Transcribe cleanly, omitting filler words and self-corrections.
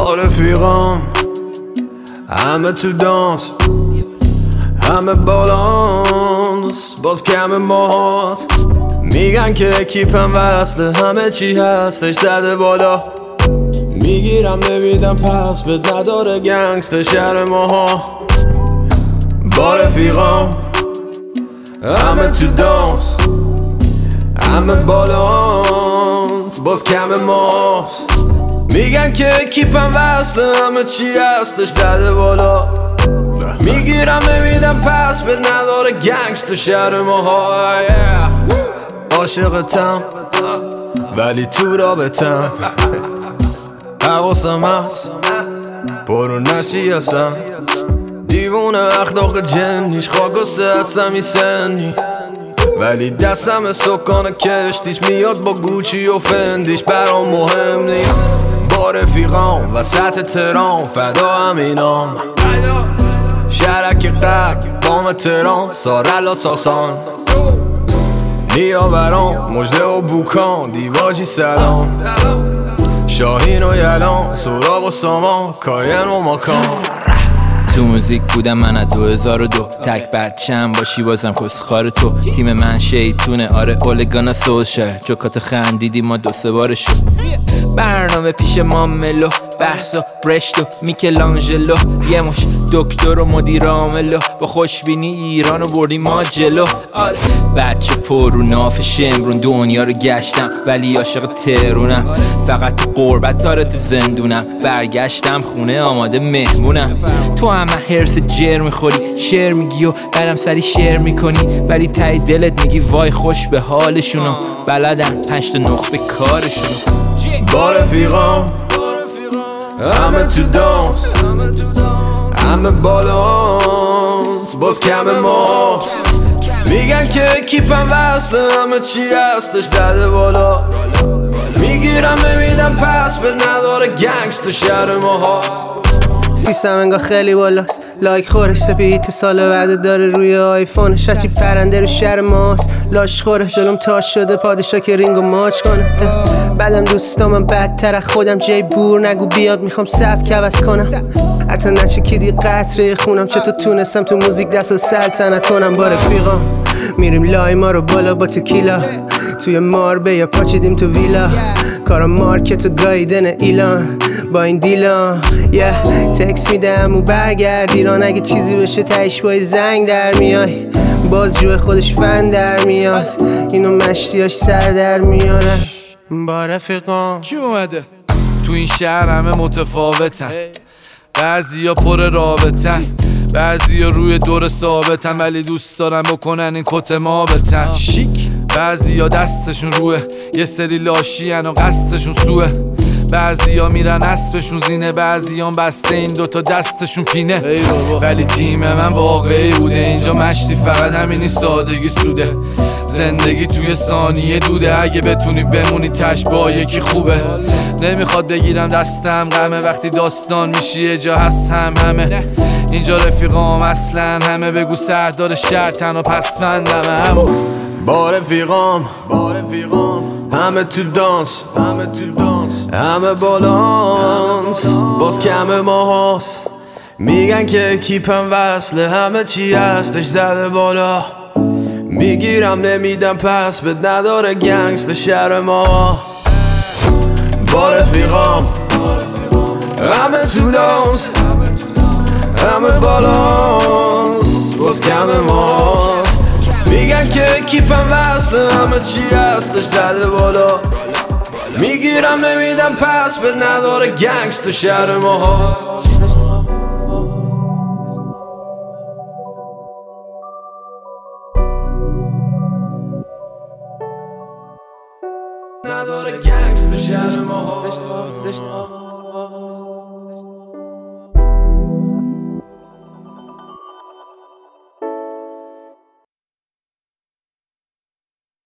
با رفیقام همه تو دانس، همه بالانس، باز کم ماست. میگن که اکیپم وصله، همه چی هستش زده بالا. میگیرم نمیدم پس بد نداره گنگست شهر ماها. با رفیقام همه تو دانس، همه بالانس، باز کم ماست. میگن که اکیپم وصله، همه چی هستش زده بالا. میگیرم نمیدم پس بد نداره گنگست شهر ماها. عاشقتم ولی تو رابطم، حواسم هست برو نشی هستم. دیوونه اخلاق جنیش خاکسته هستم این سنی، ولی دستم سکان کشتیش میاد با گوچی و فندیش برام مهم نیست. با رفیقام وسط تهران فدا همینام، شهرک قلب بام تهران سارلا ساسان. نیاوران مجده و بوکان دیواجی سلام، شاهین و یلان سراغ و سامان کاین و ماکان. تو موزیک بودم من از 2002، تک بچم باشی بازم کسخار تو. تیم من شیطونه آره اولگانا سوشل، جوکات خندیدی ما 2-3 بار شد. برنامه پیش ما ملو بحث و برشت و میکلانجلو، یه مش دکتر و مدیر عاملو، با خوشبینی ایرانو بردیم ما جلو. آره بچه پر رو ناف شمرون دنیا رو گشتم، ولی عاشق تهرونم. فقط تو قربت آره تو زندونم، برگشتم خونه آماده مهمونم. تو همه هرس جر میخوری، شعر میگی و بعدم سری شعر میکنی، ولی تای دلت میگی وای خوش به حالشونو، بلدن 5 تا نخبه کارشونو. با رفیقام همه تو دانس، همه بالانس، باز کم ماست. میگن که اکیپم وصله، همه چی هستش زده بالا. میگیرم نمیدم پس بد نداره گنگست شهر ماها. سیستم انگاه خیلی بالاست، لایک خورش سپیت سال بعده داره روی آیفونش. هرچی پرنده رو شهر ماست لاش خوره، جلوم تاش شده پادشاه که رینگو ماچ کنه. بعدم دوستامم بدتر از خودم، جای بور نگو بیاد میخوام سبک عوض کنم. حتی نچکیدی قطره خونم، چطور تونستم تو موزیک دست و سلطنت کنم. با رفیقام میریم لای ما رو بالا با تکیلا، توی ماربه یا پاچیدیم تو ویلا. کارم مارکت و گایدن ایلان با این دیلان. تکس میدم و برگرد ایران، اگه چیزی بشه تایش با زنگ در میای. باز جوه خودش فن در میاد، اینو مشتیاش سر در میارن. با رفیقام کی اومده؟ تو این شهر همه متفاوتن، بعضیا پر رابطن، بعضیا روی دور ثابتن، ولی دوست دارن بکنن این کت ما بتن شیک. بعضیا دستشون روه، یه سری لاشین و قصدشون سوه. بعضیا میرن اسبشون زینه، بعضیان بسته این دوتا دستشون پینه. ولی تیم من واقعی بوده، اینجا مشتی فقط همینی سادگی سوده. زندگی توی ثانیه دوده، اگه بتونی بمونی تش با یکی خوبه. نمیخواد بگیرم دستم غمه، وقتی داستان میشی یه جا هست همه. اینجا رفیقام اصلا همه، بگو سردار شهر تنها پسفندمه همون. با رفیقام همه تو دانس، همه بالانس، باز کم ماهاست. میگن که اکیپم وصله، همه چی هستش زده بالا. میگیرم نمیدم پس بد نداره گنگست شهر ما. با رفیقام همه تو دانس، همه بالانس، باز کم ماست. میگن که اکیپم وصله، همه چی هستش زده بالا. میگیرم نمیدم پس بد نداره گنگست شهر ماها. نداره گنگست شهر ماها.